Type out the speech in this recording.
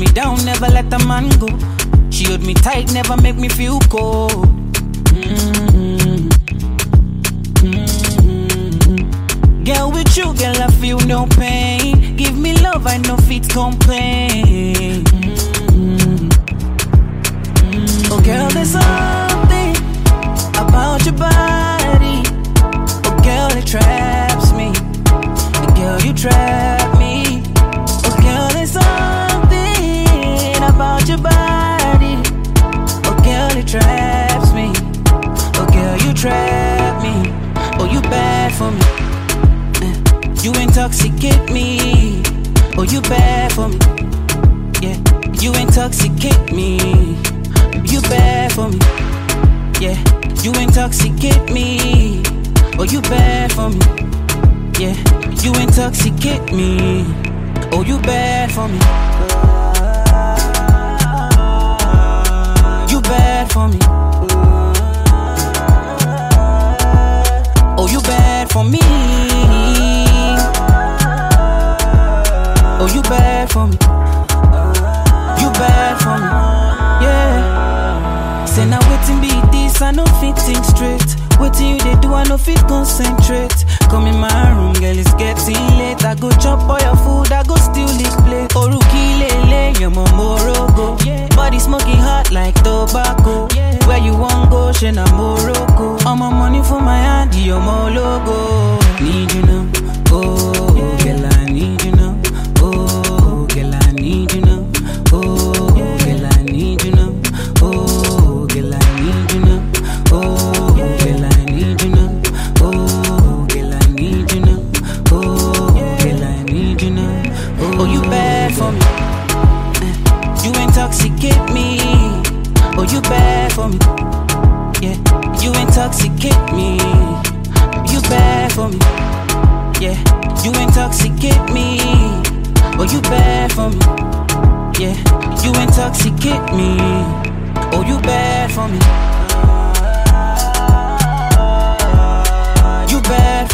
me down, never let a man go. She hold me tight, never make me feel cold. Girl, with you, girl, I feel no pain. Give me love, I know fit complain. Oh, girl, there's something about your body. Oh, girl, it traps me. Oh, girl, you trap me. Oh, girl, there's something about your body. Oh, girl, it traps me. Oh, girl, you trap me. Oh, you bad for me. You intoxicate me. Oh, you bad for me. Yeah, you intoxicate me. You bad for me. Yeah, you intoxicate me. Oh, you bad for me. Yeah, you intoxicate me. Oh, you bad for me. You bad for me. Oh, you bad for me. Oh, you bad for me. You bad for me. Yeah. Say now waiting be this, I no fit think straight. Waiting you they do, I no fit concentrate. Come in my room, girl, it's getting late. I go chop all your food, I go steal this plate. Oruki lele, your Morocco. Body smoking hot like tobacco. Where you want go, Shena Morocco. All my money for my hand, your more logo. Need you now, oh, girl, I need you now. Oh, girl, I need you now. Oh, girl, I need you now. Oh, girl, I need you now. Oh, girl, I need you now. Oh, girl, I need you now. Oh, girl, I need you now. Oh, you bad for me. You intoxicate me. Oh, you bad for me. Yeah, you intoxicate me. You bad for me. Yeah, you intoxicate me. Oh, you bad for me. Yeah, you intoxicate me. Oh, you bad for me. You bad